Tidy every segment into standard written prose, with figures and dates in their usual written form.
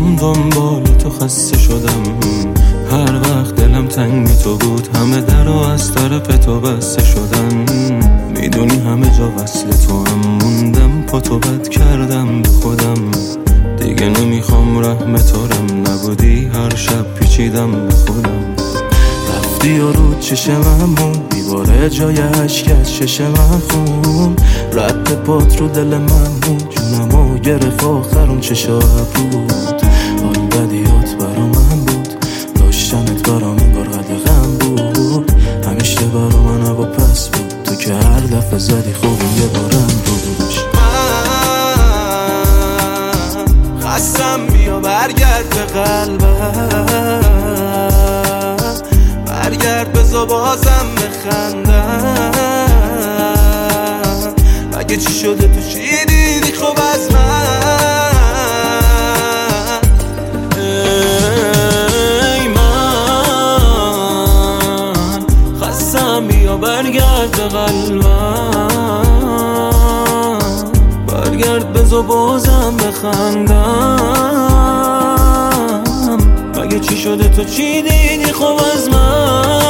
میام دنبال تو خسته شدم، هر وقت دلم تنگ بی تو بود همه در و از طرف تو بسته شدن. میدونی همه جا وصل تو هم موندم، پا تو بد کردم به خودم. دیگه نمیخوام رحم تارم نبودی، هر شب پیچیدم به خودم. رفتی و رو چشم همون بیباره جای عشق از چشم خون، رد پات رو دل من بود، جونمو گرفت آخر اون چشا بود. حال بدیات برا من بود، داشتنت برام انگار قدغن بود، همیشه برا من هوا پس بود، تو که هر دفعه زدی خوبم یه بارم روش. من خستم بیا برگرد به قلبم، برگرد بزا بازم بخندم. اگه چی شده تو چی دیدی خوب از من؟ ای من خستم بیا برگرد به قلبم، برگرد بزا بازم بخندم. اگه چی شده تو چی دیدی خوب از من؟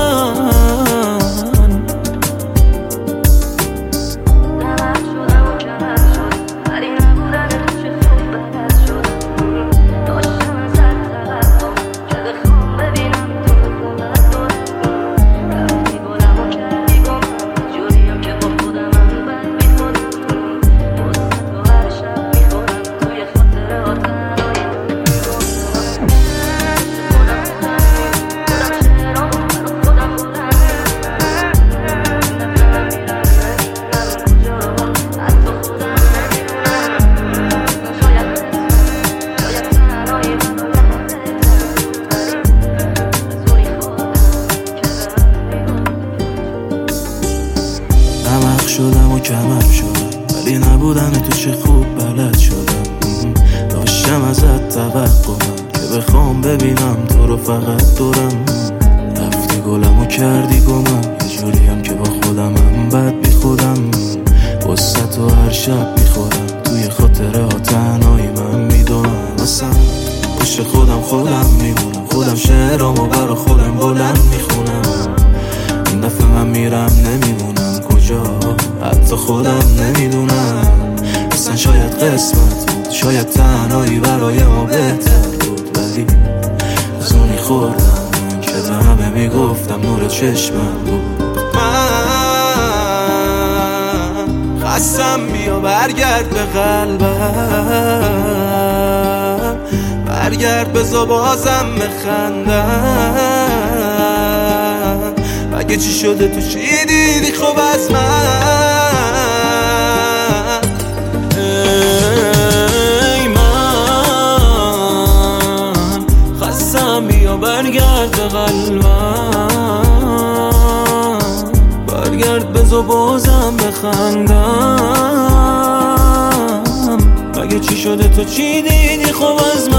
شدم و کمر شدم ولی نبودن تو چه خوب بلد شدم. داشتم ازت توقعم که بخوام ببینم تو رو فقط دورم. رفتی گلم و کردی گمم، یه جوریم که با خودمم بد بی خودم. واسه تو هر شب میخورم، توی خاطره ها تنهایی من میدونم. واسم پشت خودم میمونم، خودم شعرامو برا خودم بلند میخونم. این دفعه من میرم نمیمونم کجا، حتی خودم نمیدونم. اصلا شاید قسمت بود، شاید تنهایی برای ما بهتر بود، ولی از اونی خوردم که به همه میگفتم نور چشمم بود. من خستم بیا برگرد به قلبم، برگرد بزا بازم بخندم. اگه چی شده تو چی دیدی خوب از من؟ ای من خستم بیا برگرد به قلبم، برگرد بزا بازم بخندم. اگه چی شده تو چی دیدی خوب از من؟